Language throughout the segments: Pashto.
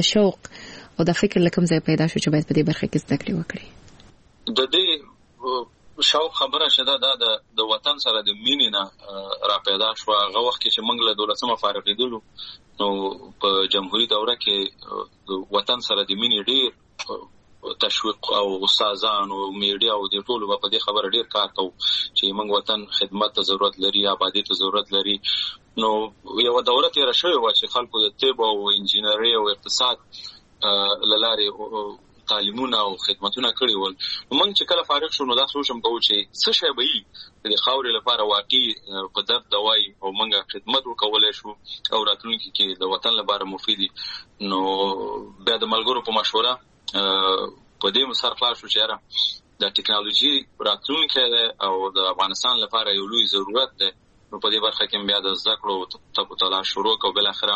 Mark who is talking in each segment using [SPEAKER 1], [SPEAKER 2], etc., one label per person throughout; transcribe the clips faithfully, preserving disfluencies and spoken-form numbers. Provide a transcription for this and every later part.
[SPEAKER 1] د شوق او د فکر لکم ځای پیدا شو چې باید په دې برخه کې زده کړې وکړي؟
[SPEAKER 2] د دې شوق خبره شته دا د وطن سره د مینې نه را پیدا شو. هغه وخت کې چې موږ له دولسمه فارغېدلو نو په جمهوریت دوره کې د وطن سره د مینې ډېر تشویق او استادان او میډیا او د ټولو په دې خبره ډېر کار کوو چې موږ وطن خدمت ته ضرورت لري، آبادی ته ضرورت لري. نو یو دوره تېره شوې وه چې خلکو د طب او انجینرۍ او اقتصاد له لارې تعلیمونه او خدمتونه کړي ول. موږ چې کله فارغ شو نو دا سوچ هم کوو چې څه شی به وي د خاورې لپاره واقعي په درد دوایي او موږ خدمت وکولی شو او راتلونکي کې د وطن لپاره مفید. نو بیا د ملګرو په مشوره په دې مسر خلاص شو چې یاره د ټکنالوژي راتلونکی دی او د افغانستان لپاره یو لوی ضرورت دی. نو په دې برخه کې بیا د زده کړو تپ تلاش شروع کړو، بالاخره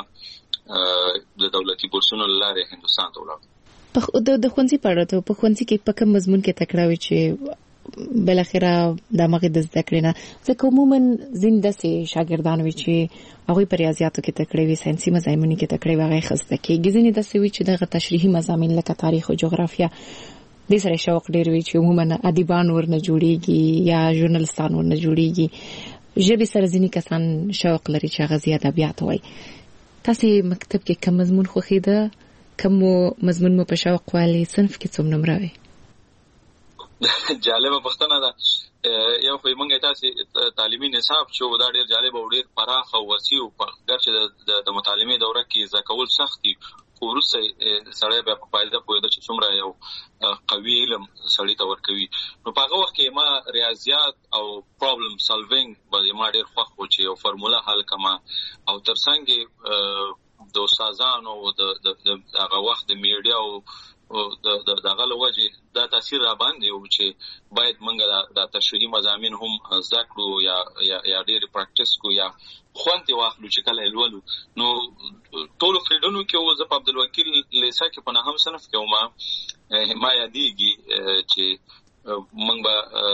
[SPEAKER 2] د دولتي بورسونو له لارې هندوستان ته ولاړو.
[SPEAKER 1] د ښوونځي په اړه ته په ښوونځي کې په کوم مضمون کې تکړه وي چې بالاخره د مغې د زده کړې نه؟ ځکه عموما ځینې داسې شاګردان وي چې هغوی په ریاضیاتو کې تکړه وي، ساینسي مضامینو کې تکړه وي، هغه ښه زده کېږي. ځینې داسې وي چې دغه تشریحي مضامین لکه تاریخ او جغرافیه دې سره شوق ډېر وي چې عموما ادیبان ورنه جوړېږي یا ژورنالستان ورنه جوړېږي. ژبې سره ځینې کسان شوق لري چې هغه زیات ادبیات وایي. تاسې مکتب کې کوم مضمون خوښېده؟ کوم مضمون مو په شوق والی؟ صنف کې څوم نمره وي؟
[SPEAKER 2] جالبه پوښتنه ده. یو خو موږ تاسې تعلیمي نصاب چې دا ډېر جالب او ډېر پراخ او وسیع و، ګرچې د متعلمې دوره کې زده کول سخت دي، خو وروسته سړی بیا په فایده پوهېده چې څومره یو قوي علم سړي ته ورکوي. نو په هغه وخت کې ما ریاضیات او پرابلم سالوینګ به ما ډېر خوښ و چې یو فرموله حل کما، او تر څنګ د استادانو او د هغه وخت د میډیا او د دغه له وجې دا تاثیر را باندې و چې باید موږ د تشریحي مضامین هم زده کړو یا یا ډېرې پراکټس کړو یا خوند یې واخلو چې کله یې لولو. نو ټولو فیلډونو کې و. زه په عبدالوکیل لیسه کې په نهم صنف کې وم. ما یادېږي چې موږ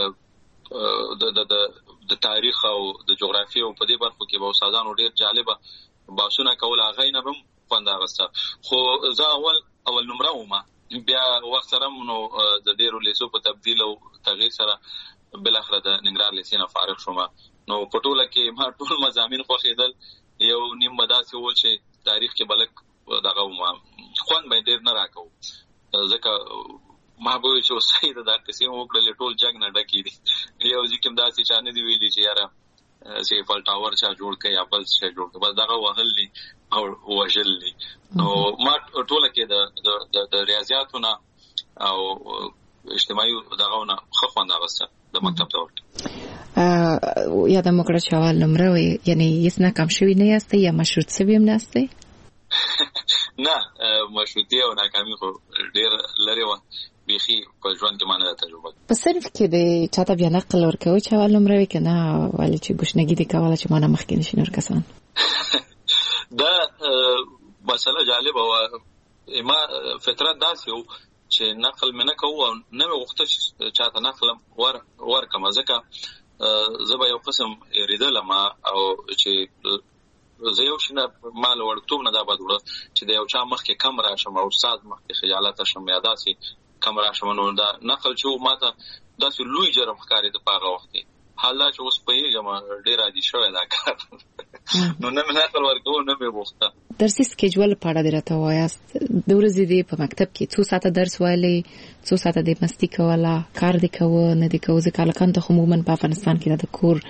[SPEAKER 2] به د تاریخ او د جغرافیې او په دې برخو کې به استادانو ډېر جالبه بحثونه کول، هغه نه به هم خوند اخیسته. خو زه اول اول نمره وم. بیا وخت سره نو د ډېرو لیسو په تبدیل او تغییر سره بالاخره د ننګرهار لیسې نه فارغ شوم. نو په ټوله کې ما ټول مضامین خوښېدل. یو نیم به داسې و چې تاریخ کې به لږ دغه وم، خوند به یې ډېر نه راکوو، ځکه ما به ویل چې اوس صحیح ده دا قصې مو وکړلې ټول جګ نه ډکې دي. یو ځای کې هم داسې چا نه دي ویلي چې یاره چې ایفل ټاور چا جوړ کړي یا بل څه جوړ کړي، بس دغه وهل دي او وژل دي. نو ما ټوله کې د ریاضیاتو نه او اجتماعي دغه نه ښه خوند اخیسته د مکتب دور کې.
[SPEAKER 1] یاده مو کړه چې اول نمره وي، یعنی هیڅ ناکام شوي نه یاستئ یا مشروط شوي هم نه یاستئ؟
[SPEAKER 2] نه، مشروطي او ناکامي خو ډېر لرې وه. بیخي په ژوند کې ما نه ده تجربه.
[SPEAKER 1] په صنف کې د چاته بیا نقل ورکوئ چې اول نمره وي که نه ولې چې ګوشنګي دې کوله چې ما نه مخکې نشي نور کسان؟
[SPEAKER 2] دا مسله جالبه وه. ما فطرت داسې و چې نقل مې نه کوو او نه مې غوښته چې چاته نقل ورکړم، ځکه زه به یو قسم اېرېدلم او چې زه یو شي نه ما له وړکتوب نه دا بد وړه چې د یو چا مخکې کم راشم او استاد مخکې خجالته شم یا داسې کم راشم. نو دا نقل چې و ما ته داسې لوی جرم ښکارېده په هغه وخت کې. حال دا چې اوس پوهېږم ډېر عادي شوی دا کار. نو نه مې نقل ورکوو نه مې غوښته.
[SPEAKER 1] درسي سکیجول په اړه دې راته ووایاست. د ورځې دې په مکتب کې څو ساعته درس ویلی، څو ساعته دې مستي کوله، کار دې کوه نه دې کوه؟ ځکه هلکانو ته خو عموما په افغانستان کې د کور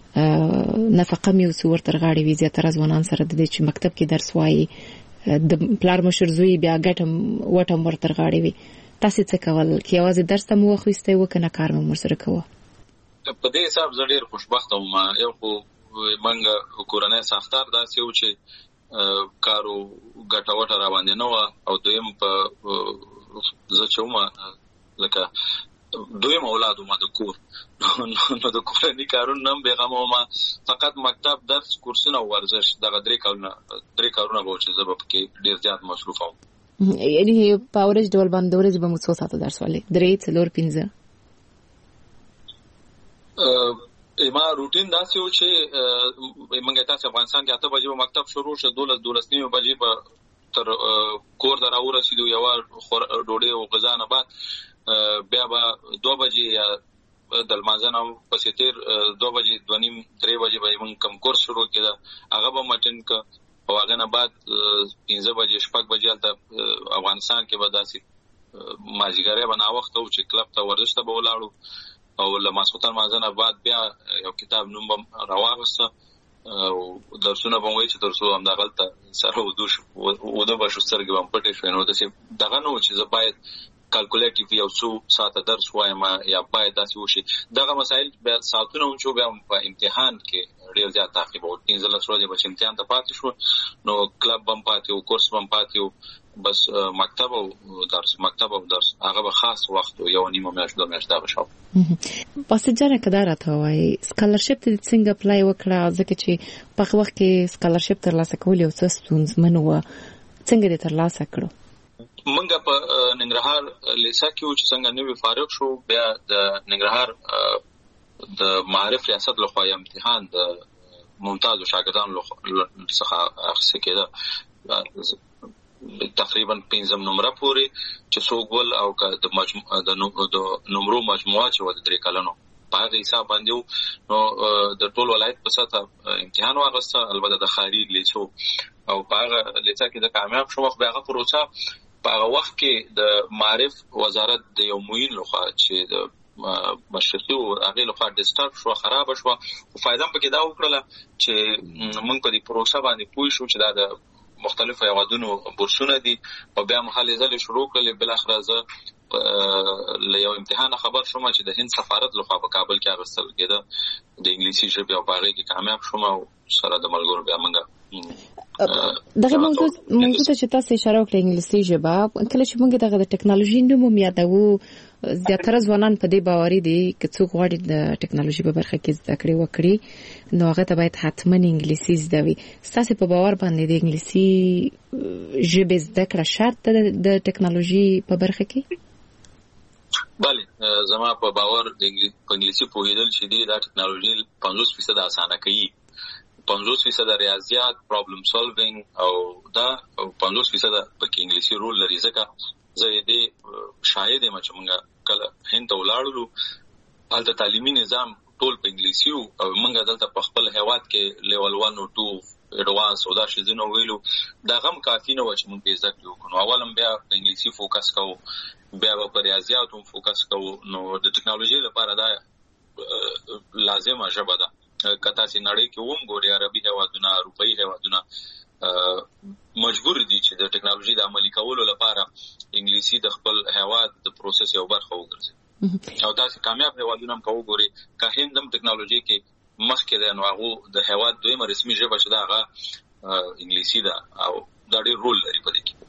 [SPEAKER 1] نفقه مې اوس ورته غاړې وي. زیاتره ځوانان سره د دې چې مکتب کې درس وایي، د پلار مشر زوی بیا ګټم وټم ورته غاړې وي. تاسې څه کول کې یوازې درس ته مو وخت ویستی و که نه کار مو ورسره کوه؟
[SPEAKER 2] په دې حساب زه ډېر خوشبخته وم. یو خو موږ کورنی ساختار داسې و چې کارو ګټه وټه را باندې نه وه، او دویم په زه چې وم لکه دویم اولاد وم د کور، نو د کورني کارونو نه هم بېغمه وم. فقط مکتب، درس، کورسونه او ورزش، دغه درې کارونه درې کارونه به و چې زه به پکې ډېر زیات مصروفه وم.
[SPEAKER 1] یعنی په ورځ ډول باندې د ورځې به مو څو ساعته درس وایئ؟ درې، څلور، پنځه؟
[SPEAKER 2] ما روټین داسې و چې موږ تاسې افغانستان کې اته بجې به مکتب شروع شه، دولس دولس نیمې بجې به تر کور ته راورسېدو یو ډوډۍ او غذا نه بعد بیا به دوه بجې یا د لمانځه نه پسې تېر دوه بجې دوه نیم درې بجې به موږ کوم کورس شروع کېده هغه به مو اټینډ کړه او هغه نه بعد پنځه بجې شپږ بجې هلته افغانستان کې به داسې مازدیګری به ناوخته وو چې کلب ته ورزش ته به ولاړو او له ماسخوتن لمانځه نه بعد بیا یو کتاب نوم به راواغسته او درسونه به وایي چې تر څو همدغلته سره ودو شو وده به شو سترګې به هم پټې شوې نو داسې دغه نه و چې زه باید کالکولیټیو یو څو ساعته درس وایم یا باید داسې وشي دغه مسایل بیا ساعتونه هم چې بیا په امتحان کې ډېر زیات تعقیب وو پنځلس ورځې به چې امتحان ته پاتې شو نو کلب به هم پاتې وو کورس به هم پاتې وو بس مکتب او درس مکتب او درس هغه به خاص وخت یو نیمه میاشت دوه میاشت دغه شو
[SPEAKER 1] باسط جانه کدا راته وایي سکالرشپ ته څنګه اپلای وکړه ځکه چې په وخت کې سکالرشپ ترلاسه کول یو څه ستونزمن و څنګه دې ترلاسه کړو
[SPEAKER 2] منګه په ننګرهار لیسا کې چې څنګه نوې فارغ شو بیا د ننګرهار د معارف ریاست لخوا امتحان د ممتاز شاګردانو څخه اخیستل کېده تقریبا پنځم نمبر پورې چې څوک ول او د مجموعه د نمبرو مجموعه چې و د درې کلنو په هغه حساب باندې نو د ټول ولایت په سطح امتحان واغسته البته د خاري لیسو او په هغه لیسا کې د کامیاب شو وخت هغه پروسه په هغه وخت کې د معارف وزارت د یو معین لخوا چې د مشرقي او هغه لخوا ډیسټارټ شو خراب شو او فائدہ پکې دا وکړه چې موږ په دې پروسه باندې پوه شو چې دا د مختلفو هیوادونو بورسونه دي او بیا مخالې ځلې شروع کړلې بل اخر زه له یو امتحان خبر شوم چې د هند سفارت لخوا په کابل کې اغوستل کېده د انګلیسي ژبې او باغې کې کامیاب شوم او سره د ملګرو بیا موږ
[SPEAKER 1] دغه موضوع موضوع ته چې تاسو اشاره وکړه انګلیسي ژبه کله چې موږ دغه د ټکنالوژي نوم یادو زیاتره ځوانان په دې باوري دي چې څوک غواړي د ټکنالوژي په برخه کې زده کړې وکړي نو هغه ته باید حتما انګلیسي زده وي تاسو په باور باندې د انګلیسي ژبه زده کړه شرط ده د ټکنالوژي په برخه کې
[SPEAKER 2] بله زما په باور د انګلیسي پوهیدل چې دی د ټکنالوژي پنځوس فیصد اسانه کوي پنځوس فیصد ریاضیات پرابلم سولوینګ او دا پنځوس فیصد په انګلیسي رول لري ځکه زه دې شاهد یم چې موږ کله هند ته ولاړو هلته تعلیمي نظام ټول په انګلیسي او موږ دلته په خپل هیواد کې لیول ون او ټو اډوانس او دا شي زنه ویلو دا غم کافي نه و چې موږ یې زده کړو نو اولم بیا په انګلیسي فوکس کوو بیا په ریاضیاتو فوکس کوو نو د ټکنالوژي لپاره دا لازمه ژبه ده کته سي نړۍ کې ووم ګوري عربي هیوادونه اروپאי هیوادونه مجبور دي چې د ټکنالوژي د عملي کولو لپاره انګلیسي د خپل هیواد د پروسس یو برخه وګرځي او دا چې کامیاب هیوادونه هم کوو ګوري که هندم ټکنالوژي کې مخکې ده نو هغه د هیواد دویمه رسمي ژبه شته هغه انګلیسي ده او دا ډېر رول لري په دې کې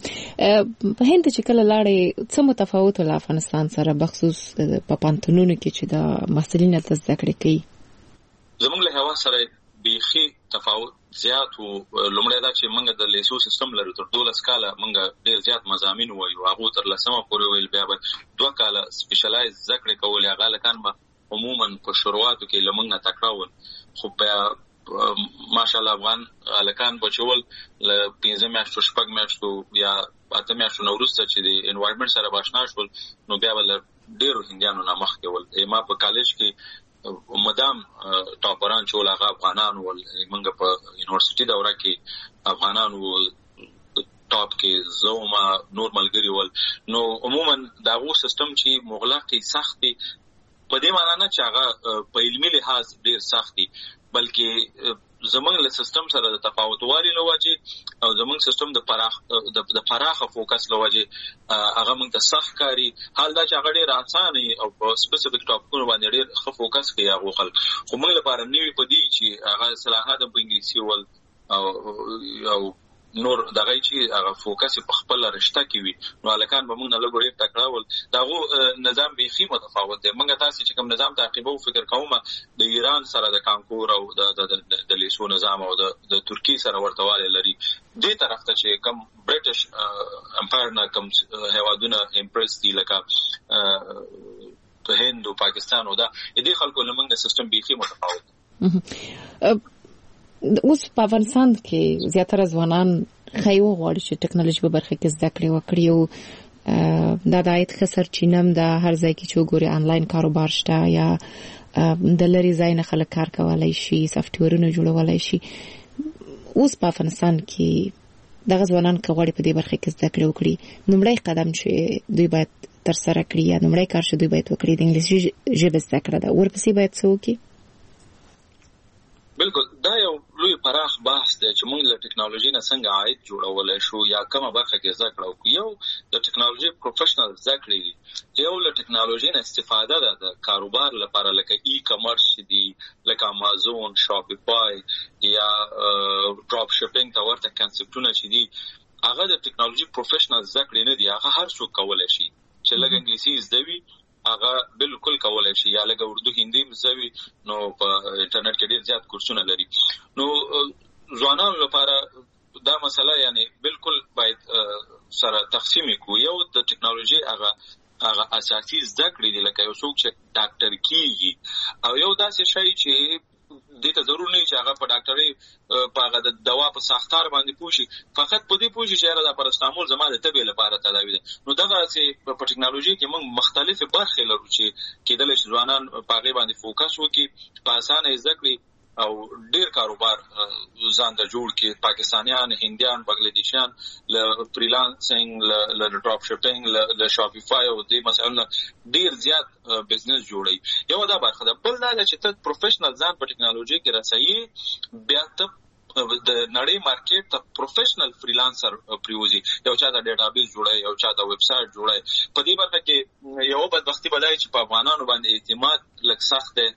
[SPEAKER 1] په هند چې کله لاړې څه متفاوت ول افغانستان سره بخصوص په پانتونونو کې چې دا مسلین ته زده کړې کوي
[SPEAKER 2] زموږ له هوا سره بیخي تفاوت زیات او لومړی دا چې موږ د لیسو سیستم لرو تر دولس کاله موږ ډېر زیات مضامین وایو هغه تر لسمه پورې ویل بیا به دوه کاله سپیشلایز ذکر کول هغه لکان به عموما په شروعاتو کې لمنګ نه تکراول خو بیا ماشاءالله افغان الکان بچول ل پنځه میاشتو شپږ میاشتو یا اته میاشتو نو وروسته چې د انوایرنمنت سره باشنا شول نو بیا ول ډېر هندیانو نه مخ کې ول ما په کالج کې مدام ټاپران چول هغه افغانان ول منګه په یونیورسيټي دوره کې افغانان ول ټاپ کې زوما نورمال ګری ول نو عموما داغو سیستم چې مغلقي سختي په دې معنی نه چې هغه په علمي لحاظ ډېر سختي بلکې زمونږ له سیستم سره د تفاوت والی لوجه او زمونږ سیستم د پراخ د پراخه فوکس لوجه هغه موږ ته سخت کاری حال دا چې هغه ډېر اسانه او په سپیسیفیک ټاپکونو باندې ډېر ښه فوکس کوي هغه خلک خو موږ لپاره نیوی پدې چې هغه صلاحات په انګلیسي ول او او نور دغه چې هغه فوکس په خپل رشته کې وي نو الکان به موږ نه لګوري تکراول داغه نظام بیخي متفاوت دی موږ تاسو چې کوم نظام تعقیبو فکر کوم د ایران سره د کانکور او د د لیسو نظام او د ترکی سره ورتواله لري دې طرف ته چې کوم برټش امپایر نه کوم هیوادونه امپریس دي لکه هند او پاکستان او دا دې خلکو لمنګ سیستم بیخي متفاوت
[SPEAKER 1] اوس په افغانستان کې زیاتره ځوانان خایو غواړي چې ټکنالوژي په برخه کې زده کړې وکړي او دا د عاید ښه سرچینه ده. هر ځای کې چې وګوري آنلاین کاروبار شته یا د لرې ځای نه خلک کار کولای شي، سافټویرونه جوړولای شي. اوس په افغانستان کې دغه ځوانان که غواړي په دې برخه کې زده کړې وکړي، لومړی قدم چې دوی باید ترسره کړي یا لومړی کار چې دوی باید وکړي د انګلیسي ژبې زده کړه ده. ورپسې باید څه وکړي؟
[SPEAKER 2] بالکل دا یو لوی پراخ بحث دی چې موږ له ټکنالوژي نه څنګه عاید جوړولای شو یا کومه برخه کې زده کړه وکړو. یو د ټکنالوژي پروفیشنل زده کړې دي، یو له ټکنالوژي نه استفاده ده د کاروبار لپاره، لکه ای کامرس دي، لکه امازون، شاپیفای یا ډراپ شپینګ ته ورته کنسپټونه چې دي، هغه د ټکنالوژي پروفیشنل زده کړې نه دي. هغه هر څوک کولای شي چې لږ انګلیسي زده وي، هغه بالکل کولای شي، یا لږ اردو هندي زده وي، نو په انټرنیټ کې ډېر زیات کورسونه لري. نو ځوانانو لپاره دا مسله یعنی بالکل باید سره تقسیم کړو. یو د ټکنالوژي هغه هغه اساسي زده کړې دي، لکه یو څوک چې ډاکټر کیږي، او یو داسې شی چې دې ته ضرور نه چې هغه په ډاکټري په هغه د دوا په ساختار باندې پوښي، فقط په دې پوښي چې دا پاراسټامول زما د تبې لپاره تداوی ده. نو دغه چې په ټکنالوژي کې موږ مختلفې برخې لرو چې کېدل شي ځوانان په هغې باندې فوکس وکړي، په اسانه یې زده کړي او ډیر کاروبار ځان ته جوړ کړي. پاکستانیان، هندیان، بنگلادیشیان له فریلانسینګ، له ډراپ شپینګ، له شاپیفای او دې مسایلو ډیر زیات بزنس جوړي. یو دا برخه ده. بل دا چې ته پروفیشنل ځان په ټکنالوژي کې رسایي، بیا ته د نړۍ مارکیټ ته پروفیشنل فریلانسر پریوزي، یو چا د ډیټابیس جوړي، یو چا د ویب سټ جوړي. په دې برخه کې یو بدبختی بدای چې په افغانانو باندې اعتماد لږ سخت دی،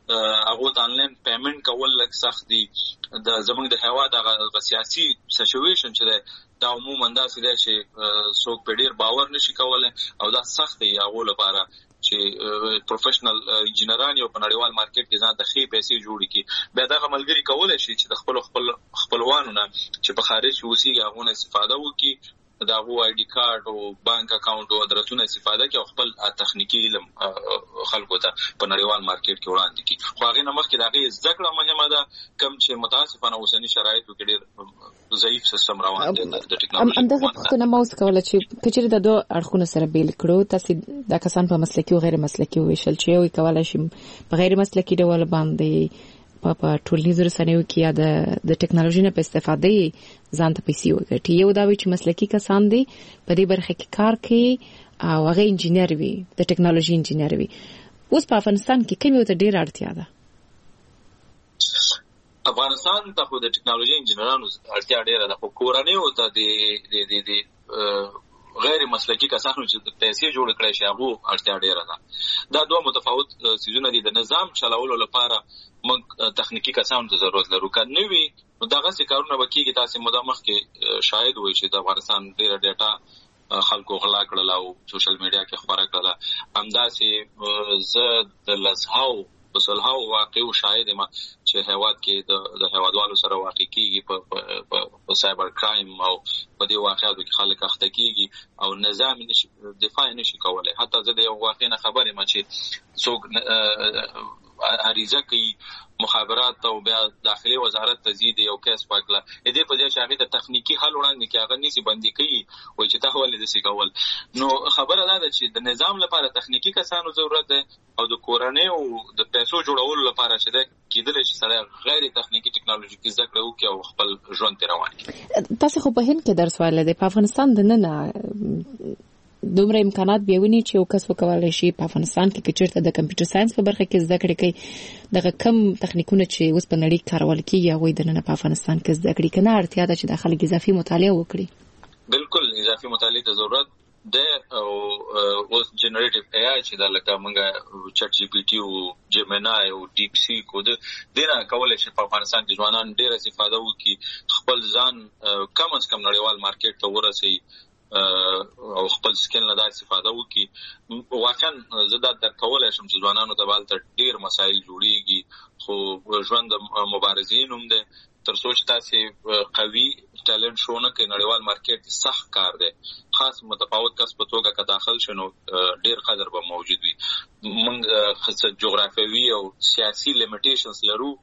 [SPEAKER 2] هغه ته آنلاین پیمنٹ کول لږ سخت دي. د زمونږ د هوا د سیاسي سچویشن چې ده دا عموما داسې دی چې څوک په ډیر باور نشي کولای، او دا سخت دی هغو لپاره چې پروفیشنل انجینران یو په نړیوال مارکیټ کې ځان د ښې پیسې جوړي کړي. بیا دغه ملګري کولی شي چې د خپل خپل خپلوانو نه چې په خارج کې اوسېږي هغو نه استفاده وکړي، د هغو آی ډي کارډ او بانک اکاونټ او ادرسونه استفاده کړي او خپل تخنیکي علم خلکو ته په نړیوال مارکیټ کې وړاندې کړي. خو هغې نه مخکې د هغې زده کړه مهمه ده، کوم چې متاسفانه اوسني شرایطو کې ډېر ضعیف سیستم روان دی د ټکنالوژي.
[SPEAKER 1] همدغه پوښتنه ما اوس کوله چې که چېرې د دوه اړخونه سره بیل کړو، تاسې دا کسان په مسلکي او غیر مسلکي وویشل چې یو یې کولی شي په غیر مسلکي ډول باندې په ټولنیزو رسنیو کې یا د ټکنالوژي نه په استفاده ځان ته پیسې وګټي. یو دا وي چې مسلکي کسان دي په دې برخه کې کار کوي او هغه انجینر وي، د ټکنالوژي انجینر وي. اوس په افغانستان کې کومې ته ډېره اړتیا ده؟
[SPEAKER 2] افغانستان ته خو د ټکنالوژي انجینرانو اړتیا ډېره ده، خو کورنیو ته د غیر مسلکي کسانو چې پیسې جوړ کړي شي هغو اړتیا ډېره ده. دا دوه متفاوت څیزونه دي. د نظام چلولو لپاره موږ تخنیکي کسانو ته ضرورت لرو. که نه وي نو دغسې کارونه به کېږي. تاسې موده مخکې شاهد وئ چې د افغانستان ډېره ډیټا خلکو غلا کړله او سوشل میډیا کې خپره کړله. همداسې زه د لسهاو په سلهاو واقعو شاهد یم چې هیواد کې د هیوادوالو سره واقع کېږي په سایبر کرایم او په دې واقعاتو کې خلک اخته کېږي او نظام دفاع نشي کولی. حتی زه د یو واقع نه خبر یم چې څوک عریضه کوي مخابرات او بیا داخلي وزارت ته ځي د یو کیس پاکله دې په دې چې هغه د تخنیکی حل وړاندې کې هغه نسی بندي کوي وای چې ته ولې دې کول. نو خبره دا ده چې د نظام لپاره تخنیکی کسانو ضرورت ده او د کورنۍ او د پیسو جوړولو لپاره چې ده کېدل شي سره غیر تخنیکی ټکنالوژي کې زده کړه وکړي او خپل ژوند ته روان کړي.
[SPEAKER 1] تاسو خو په هند کې درس ویل دي، په افغانستان د نه دومره امکانات بیاونی چې یو کس وکولای شي په افغانستان کې چیرته د کمپیوټر ساينس په برخه کې زده کړې کوي. دغه کم تخنیکونه چې اوس په نړۍ کارول کیږي هغه د نن په افغانستان کې زده کړې کنه اړتیا ده چې د خلک اضافي مطالعه وکړي.
[SPEAKER 2] بالکل اضافي مطالعه ته ضرورت ده او اوس جنریټیو ای آی چې دا لکه موږ چټ جی پی ټي او جیمینای او ډیپ سیک او دغه کولای شي په افغانستان کې ځوانان ډېر استفاده وکړي، خپل ځان کم از کم نړیوال مارکیټ ته ورسوي او خپل سکل نه دا استفاده وکړي. واقعا زه دا درک کولی شم چې ځوانانو ته به هلته ډېر مسایل جوړېږي، خو ژوند د مبارزې نوم دی. تر څو چې تاسې قوي ټالنټ شو نه کړئ نړیوال مارکیټ سخت کار دی. خاص متفاوت کس په توګه که داخل شو نو ډېر قدر به موجود وي. موږ جغرافیوي او سیاسي لیمیټیشنز لرو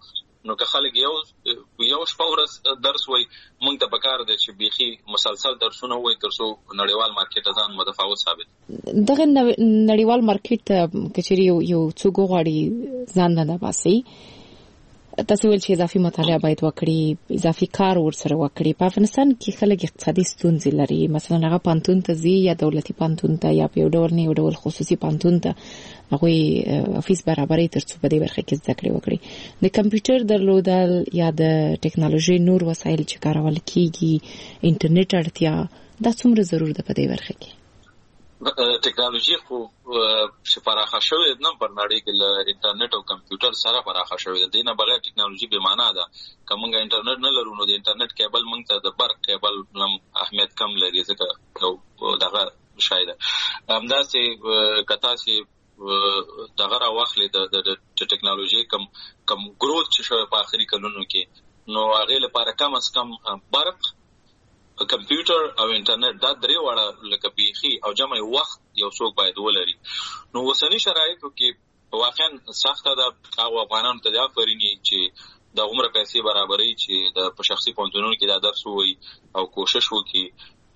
[SPEAKER 2] نو که خلک یو یو شپه ورځ درس وای موږ ته پکار دی چې بيخي مسلسل درسونه وای ترڅو نړیوال مارکیټ ځان متفاوت ثابت
[SPEAKER 1] دغه نړیوال مارکیټ کچري یو څو غواړي ځان نه باسي تاسو ول چې اضافي مطالعه باید وکړي اضافي کار ورسره وکړي په افغانستان کې خلک اقتصادي ستونزې لري مثلا هغه پانتون ته زی یا دولتي پانتون ته یا په ډول نه ډول خصوصي پانتون ته هغه افیس برابرۍ ترڅو په دې برخه کې زده کړې وکړي د کمپیوټر درلودل یا د ټیکنالوژي نور وسایل چې کارول کیږي انټرنیټ اړتیا دا څومره ضرور ده په دې برخه کې
[SPEAKER 2] ټیکنالوژي خو چې پراخه شوې نه پر نړۍ کې له انټرنیټ او کمپیوټر سره پراخه شوې ده نه بغیر ټیکنالوژي به معنا ده کومه انټرنیټ نه لرو نو د انټرنیټ کیبل موږ ته د برق کیبل نم اهمیت کم لري ځکه دغه شاید همداسې کتا چې دغه راوخلې د ټیکنالوژي کم کم ګروث چې شوی په اخري کلونو کې نو هغه لپاره کم از کم برق کمپیوټر او انټرنیټ دا درې واړه لکه بيخي او جمع وخت یو څوک باید ولري نو وسنی شرایطو کې واقعا سخته ده هغه افغانانو ته دا فرینی چې د عمر پیسې برابرۍ چې د په شخصي پونځونو کې دا درس وي او کوشش وکړي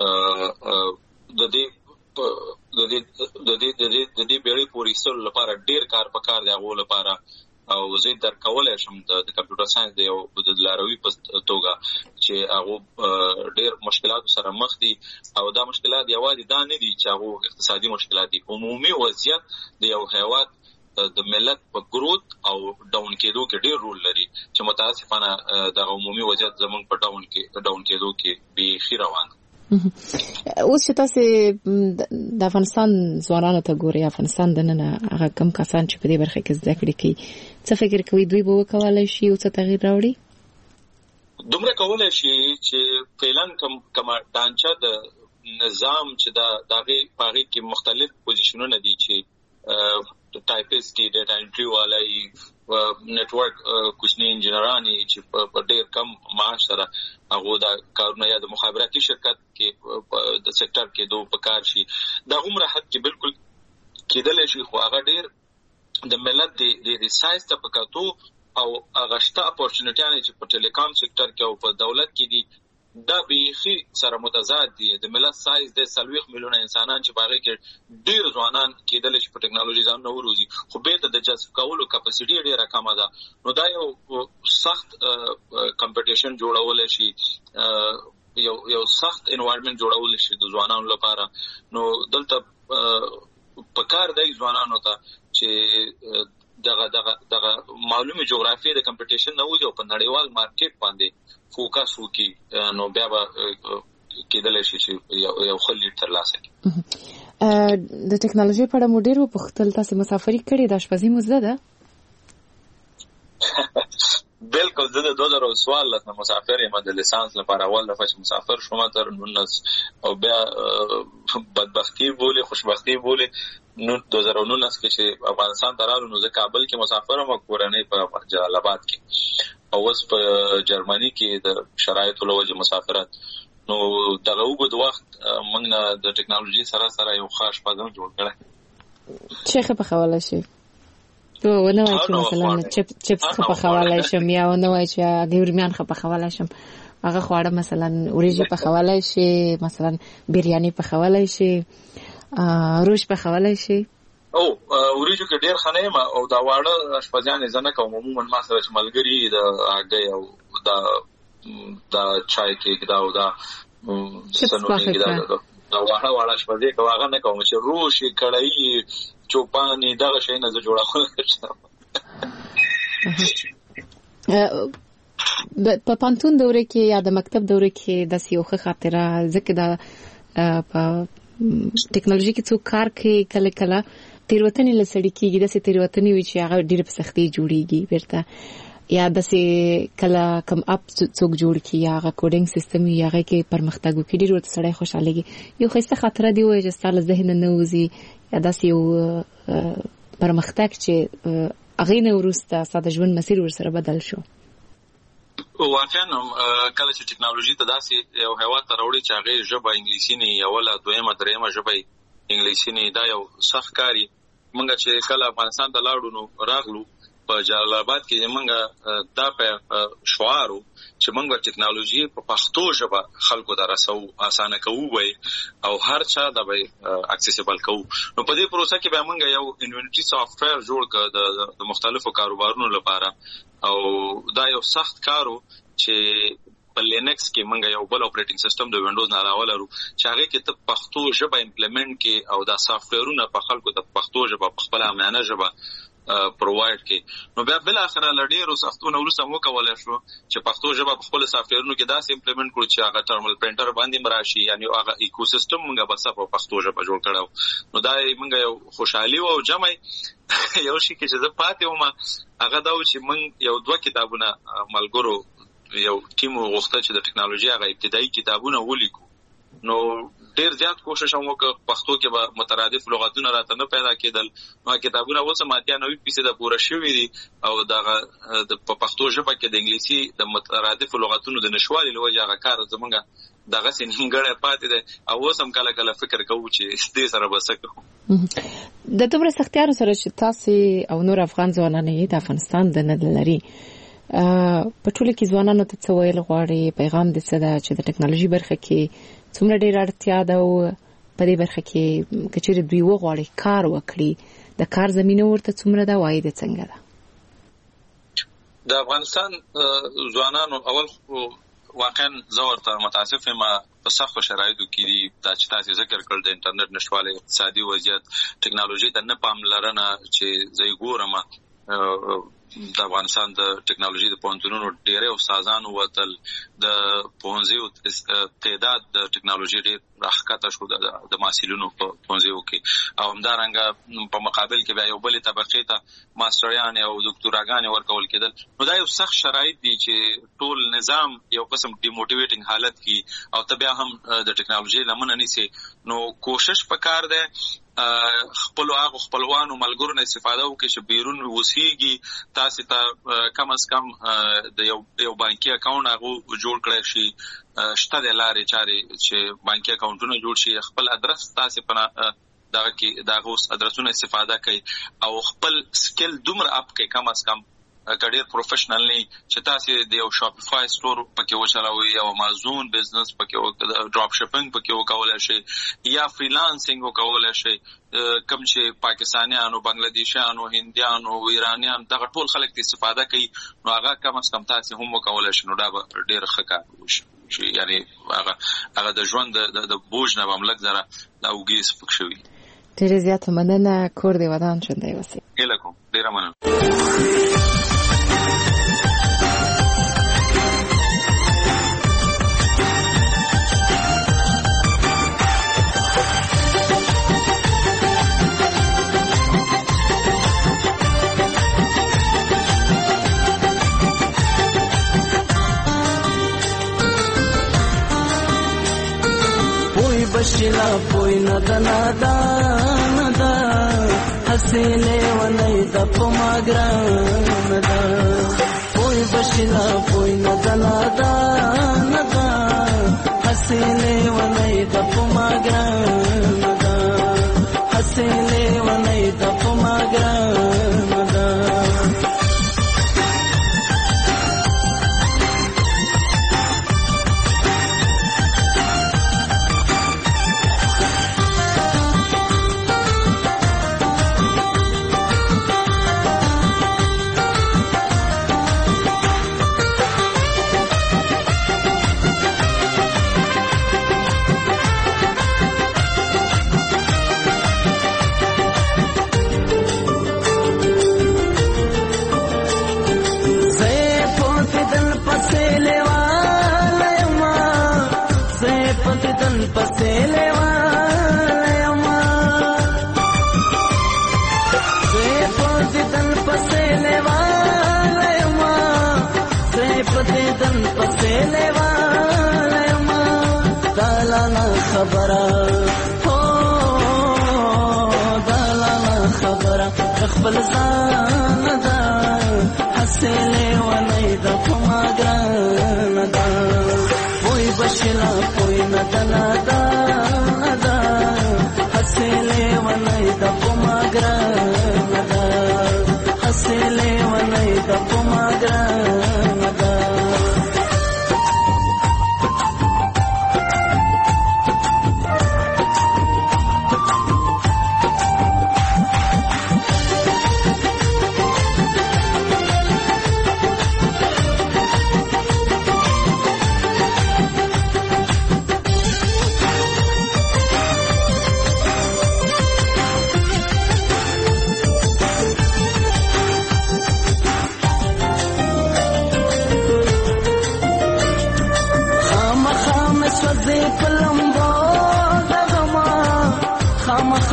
[SPEAKER 2] د دې د دې د دې د دې د دې بیرې پورې سره لپاره ډیر کار پکار دی هغه لپاره او زه در کولای شم د کمپیوټر ساينس دی او د لاروي په توګه چې هغه ډېر مشکلات سره مخ دي او دا مشکلات یوازې دا نه دي چې هغه اقتصادي مشکلات دي عمومي وضعیت د یو هیواد د ملت په ګروث او ډاون کېدو کې ډېر رول لري چې متاسفانه د عمومي وضعیت زمونږ په ډاون کې ډاون کېدو کې به خیر روان
[SPEAKER 1] اوس چې تاسو د افغانستان ځوانانو ته ګوري افغانستان د نن هغه کم کسان چې په دې برخه کې زده کړې کوي څه فکر کوي دوی به وکولای شي او څه تغییر راوړي
[SPEAKER 2] دومره کولای شي چې فعلا کم کما ډانچه د نظام چې دا دغه پاره کې مختلف پوزیشنونه دي چې ټایپیسټ دی ډاټا انټری والای نتورک کوچنی انجنیرانی چې په ډېر کم معاش سره هغه دا کارونه یا د مخابراتي شرکت کې د سېکټر کې دوه پکار شي دا عمره حد کې بالکل کېدل شي خو هغه ډېر د ملت د د ساينس ته پکاتو او هغه اپورچونټیانه چې په ټیلیکام سېکټر کې او په دولت کې دي دا بيخي سره متضاد دي د ملت سایز د سلويخ میلیونه انسانان چې باغې کې ډیر ځوانان کېدل چې په ټیکنالوژي ځان نو وروزي خو به ته د جذب کولو کپاسټي ډیره کمه ده نو دا یو سخت کمپټیشن جوړول شي یو یو سخت انوایرنمنت جوړول شي د ځوانانو لپاره نو دلته پکار دی ځوانانو ته چې دغه دغه دغه معلومه جغرافي د کمپټیشن نه وځي او په نړیوال مارکیټ باندې فوکس وکړي نو بیا به کېدل شي چې یو خلک ترلاسه کړي
[SPEAKER 1] د ټیکنالوژي په اړه مو ډېر وپوښتل تاسو مسافري کړې د اشپزي مو زده ده
[SPEAKER 2] بالکل زه د دوه زره څوارلس نه مسافر یم د لیسانس لپاره اول دفعه چې مسافر شوم تر نولس او بیا بدبختی بوله خوشبختی بوله نو دوه زره نولس کې چې افغانستان ته راغلو نو زه کابل کې مسافر یم کورنۍ په جلال آباد کې او اوس په جرمني کې د شرایطو له وجې مسافرت نو دغه وګد وخت موږ نه د ټیکنالوژي سره سره یو خاص پدم جوړ کړی
[SPEAKER 1] چې په حواله شي تو ونه وای چې مثلا چپ چپس په حواله شم یا ونه وای چې ګورمیان په حواله شم هغه خواړه مثلا اوریجی په حواله شي مثلا بریاني په حواله شي روش په حواله شي
[SPEAKER 2] او اوریجو کې ډیر خنه ما او دا واړه اشپزیان زنه کوم عموما ما سره چې ملګری د هغه او دا دا چای کې دا او دا سنونی کې دا دا واړه واړه اشپزي کوغه نه کوم چې روش کړای چوپانی دغه شي نه جوړاوه
[SPEAKER 1] په پانتون دوره کې یا د مکتب دوره کې د سیوخه خاطره ځکه دا په ټیکنالوژي کې څو کار کوي کله کله تیروتنې لسړي کېږي د سې تیروتنې وي چې هغه ډېر په سختي جوړيږي ورته یا د سې کله کم اپ څوک جوړ کی یا هغه کوډینګ سیستم یا هغه کې پرمختګ وکړي ډېر ورته سړی خوشاليږي یو خسته خاطره دی وای چې ستاسو ذهن نه وځي یا د سې یو پرمختګ چې هغه نه ورسته ساده ژوند مسیر ورسره بدل شو
[SPEAKER 2] واقعا کله چې ټیکنالوژي ته داسې یو هوا ته راوړي چې هغه ژبه انګلیسي نه یا ولا دویمه درېمه ژبه انګلیسي نه دا یو سخت کاری مونږ چې کله افغانستان ته لاړو نو راغلو په جلال آباد کې موږ دا په شعارو چې موږ ټیکنالوژي په پښتو ژبه خلکو ته رسو اسانه کوو وي او هر چا دا به اکسیسیبل کوو. نو په دې پروسه کې به موږ یو انوینټری سافټویر جوړ کړ د مختلفو کاروبارونو لپاره او دا یو سخت کارو چې په لینکس کې موږ یو بل اپریټینګ سیستم د وینډوز نه علاوه لرو چې هغه کې ته پښتو ژبه امپلیمنٹ کې او دا سافټویرونه په خلکو ته پښتو ژبه په خپل امانه ژبه پرووایډ کې. نو بیا بل اخره لډیرو سختونه ورسره مو کولای شو چې پښتو ژبه په خپل سافټویرونو کې داسې امپلیمنٹ کړو چې هغه ټرمینل پرینټر باندې مراشي یعنی هغه ایکوسیستم موږ بس په پښتو ژبه جوړ کړو. نو دا موږ یو خوشحالي او جمع یو شي کې چې زه پاتې وم هغه دا چې موږ یو دوه کتابونه ملګرو یو ټیم وغوښته چې د ټیکنالوژي هغه ابتدایي کتابونه ولیکو. نو ډیر زیات کوشش هم وکړ پښتو کې به مترادف لغتونه راته نه پیدا کېدل. نو کتابونه اوس هم اتیا نوي فیصد پوره شوي دي او دغه په پښتو ژبه کې د انګلیسي د مترادف لغتونو د نشوالي له وجې هغه کار زمونږ دغه سینګړې پاتې ده او اوس هم کله کله فکر کوو چې دې سره به څه کوو.
[SPEAKER 1] د دومره سختیانو سره چې تاسو او نور افغان ځوانان یې د افغانستان د نه لري په ټولو کې ځوانانو ته څه ویل غواړي پیغام دې څه ده چې د ټیکنالوژي برخه کې څومره ډېر اړتیا ده او په دې برخه کې که چېرې دوی وغواړي کار وکړي د کار زمینه ورته څومره ده وایي د څنګه ده؟
[SPEAKER 2] د افغانستان ځوانانو اول واقعا زه ورته متاسف یم په سختو شرایطو کې دي دا چې تاسو ذکر کړل د انټرنیټ نشتوالی اقتصادي وضعیت ټیکنالوژي ته نه پاملرنه چې زه یې ګورم د افغانستان د ټیکنالوژي د پوهنتونونو ډېری استادانو وتل د پوهنځیو تعداد د ټیکنالوژي ډېر راښکته شو د محصلینو په پوهنځیو کې او همدارنګه په مقابل کې بیا یو بلې طبقې ته ماسټریانې او دکتوراګانې ورکول کېدل. نو دا یو سخت شرایط دي چې ټول نظام یو قسم ډیموټیویټینګ حالت کې او ته بیا هم د ټیکنالوژي لمنه نیسي. نو کوشش پکار دی خپل هغه خپلوانو ملګرو نه استفاده وکړي چې بیرون وسیږي تاسو ته کم از کم د یو یو بانکي اکاونټ هغه جوړ کړئ شي شته د لارې چارې چې بانکي اکاونټونه جوړ شي خپل ادرس تاسو په دغه کې دغه اوس ادرسونه استفاده کوي او خپل سکل دومره اپ کوي کم از کم کډیر پروفیشنل نه چې تاسو د یو شاپیفای سٹور پکې وچلوي او امازون بزنس پکې ډراپ شپینګ پکې وکولای شي یا فریلانسینګ وکولای شي کوم چې پاکستانیانو بنگلاديشانو هندیانو ایرانیان دغه ټول خلک ته استفاده کوي نو هغه کم از کم تاسو هم وکولای شي نو دا ډیر ښه کار وشي یعنی هغه هغه د ژوند د بوج نه مملک زره دا وګي سپک شوی.
[SPEAKER 1] ډیر زیات مننه کور دی ودان شوندای وسی.
[SPEAKER 2] الکو ډیر مننه.
[SPEAKER 3] بشلا پوی ندا ندا ندا حسینه ونی د پماګرا ندا پوی بشلا پوی ندا ندا ندا حسینه ونی د پماګرا ندا حسینه ونی د پماګرا ندا خبره هو دلاله خبره خپل ځان دا حسله ونی د پماګران دا وای بشلا کوئی ندلا دا دا حسله ونی د پماګران دا حسله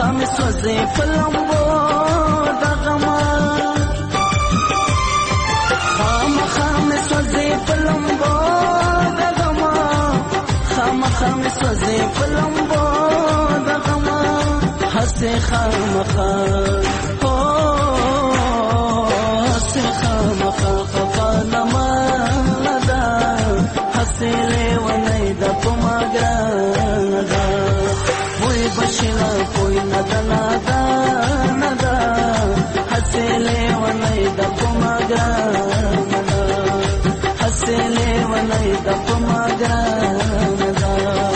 [SPEAKER 3] خامې سوځې په لمبو د غما خامخا مې سوځې په لمبو د غما خامخا مې سوځې په لمبو د غما هسې خامخا هو هسې خامخا خفا نما ده هسې لیونۍ ده په ما ګرانه ده وای بشلا کوئی نده نده نده هسې لیونۍ ده په ما ګرانه ده هسې لیونۍ ده په ما ګرانه ده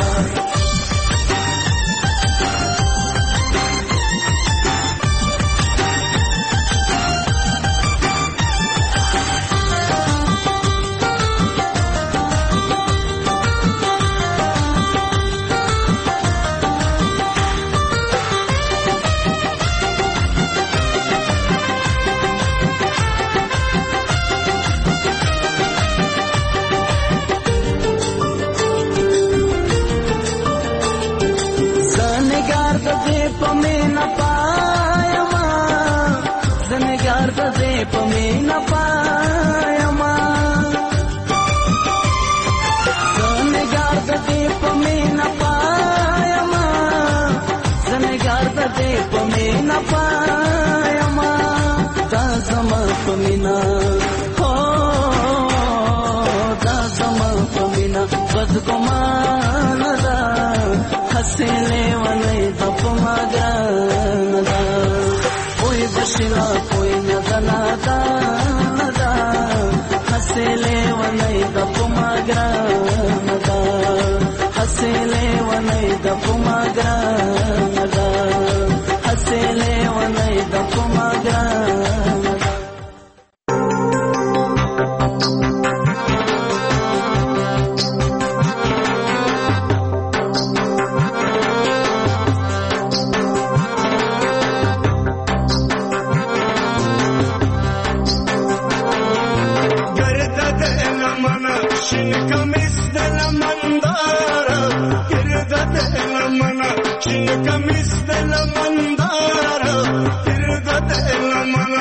[SPEAKER 3] پمینا پایما زنګار د دې پمینا پایما زنګار د دې پمینا پایما زنګار د دې پمینا پایما دا زما پمینا هو دا زما پمینا بد ګمان دا هسې لیونۍ ده په ما ګرانه ده وای بشلا کوئی نده نده نده هسې لیونۍ ده په ما ګرانه ده هسې لیونۍ ده په ما ګرانه ده هسې لیونۍ ده په ما ګرانه ده
[SPEAKER 4] Kamis de la mandara, tirda de la mana.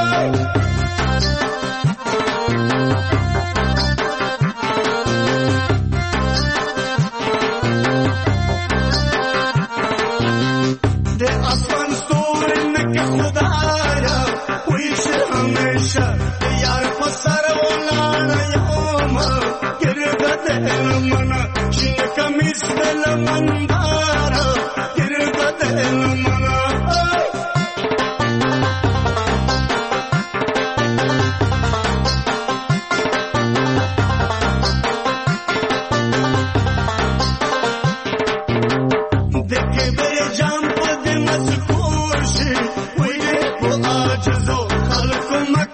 [SPEAKER 4] De asman storin ke khudaya, wish hamesha yar pasar wala yoma, tirda de la mana. Kamis de la mandara. Come